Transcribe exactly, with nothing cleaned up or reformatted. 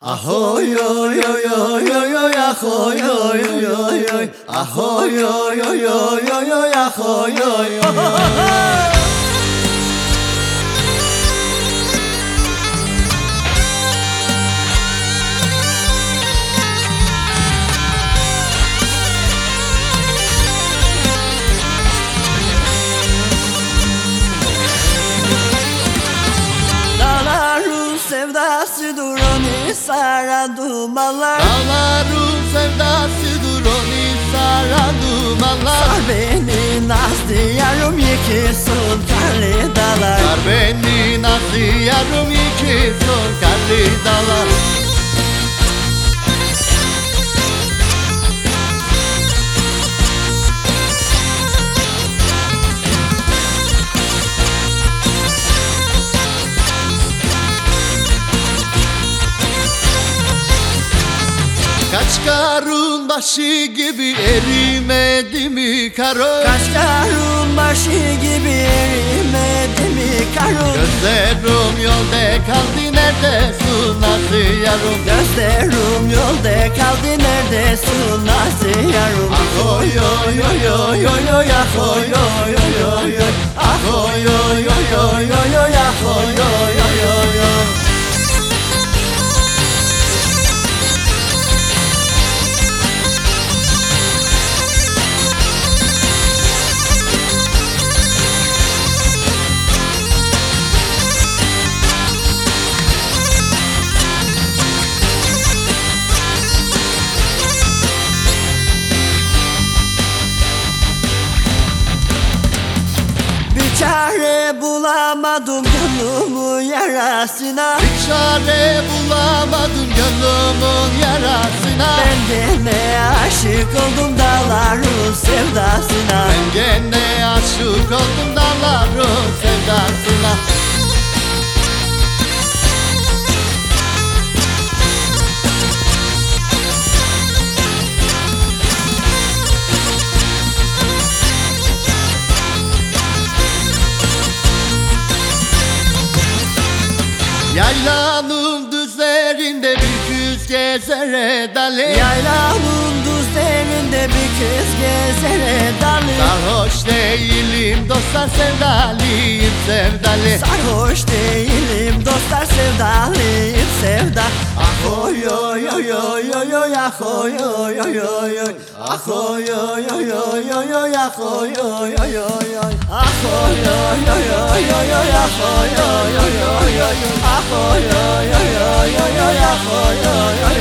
Ahoy oy oy oy oy oy ahoy oy oy oy oy ahoy oy oy oy oy oy ahoy oy oy. Sevdasıdır onu saran dumanlar, dağların sevdasıdır onu saran dumanlar. Sar beni nazlı yarım yıkılsın karlı dağlar, Sar beni nazlı yarım yıkılsın karlı dağlar. Kaşgarın başı gibi erimedi mi karo? Kaşgarın başı gibi erimedi mi karo? Gözlerim yolda kaldı neredesin nazlı yarım? Gözlerim yolda kaldı neredesin nazlı yarım? Ahoy oy oy oy oy oy ahoy oy oy oy oy ahoy oy oy oy oy oy ahoy oy oy oy oy. Çare bulamadım gönlümün yarasına, Bir çare bulamadım gönlümün yarasına. Ben gene aşık oldum dağların sevdasına, Ben gene aşık oldum dağların sevdasına. Yaylanın düzlerinde bir küz gezer dali, Yaylanın düzlerinde bir kız gezer dalı. Sarhoş değilim dostlar sevdalıyım sevdalı. Sarhoş değilim dostlar sevdalıyım sevda. Ahoy oy oy oy oy oy ahoy oy oy oy oy ahoy oy oy oy oy oy ahoy oy oy oy oy ahoy oy oy oy oy oy ahoy oy oy oy oy ahoy oy oy oy oy oy ahoy oy oy